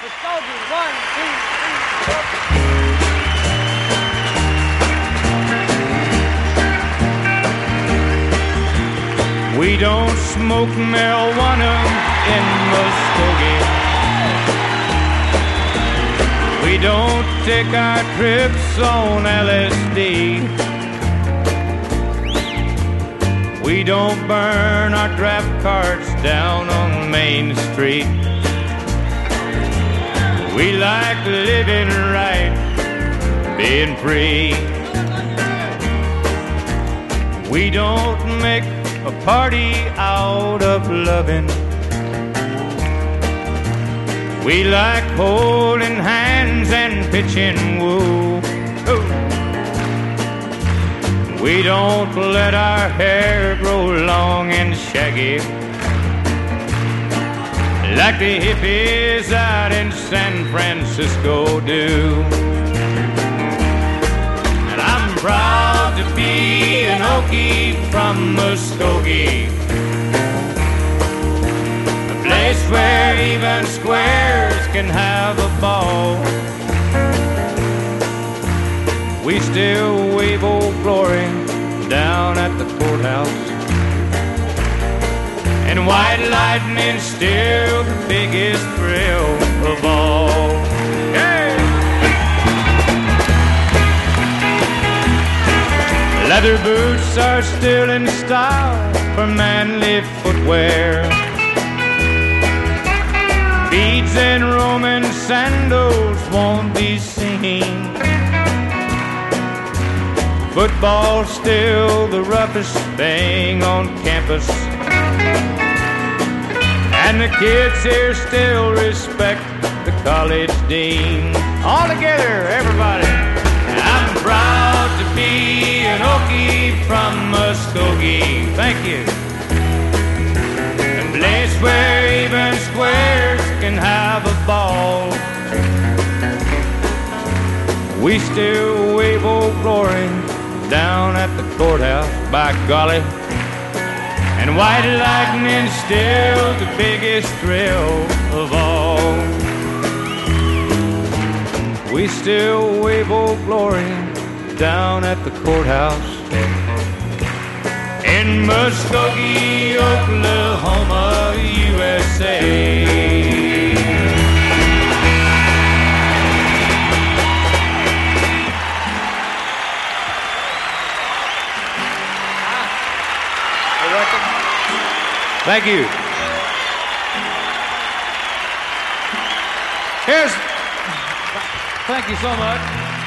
Muskogee. 1, 2, 3, 4. We don't smoke marijuana in Muskogee. We don't take our trips on LSD. We don't burn our draft cards down on Main Street. We like living right, being free. We don't make a party out of loving. We like holding hands and pitching woo. We don't let our hair grow long and shaggy like the hippies out in San Francisco do. And I'm proud to be an Okie from Muskogee, a place where even squares can have a ball. We still wave Old Glory down at the courthouse, and white lightning's still the biggest thrill of all. Yeah. Leather boots are still in style for manly footwear. Beads and Roman sandals won't be seen. Football's still the roughest thing on campus, and the kids here still respect the college dean. All together, everybody. I'm proud to be an Okie from Muskogee. Thank you. A place where even squares can have a ball. We still wave Old Glory down at the courthouse, by golly. And white lightning's still the biggest thrill of all. We still wave Old Glory down at the courthouse in Muskogee, Oklahoma, USA. Thank you. Thank you so much.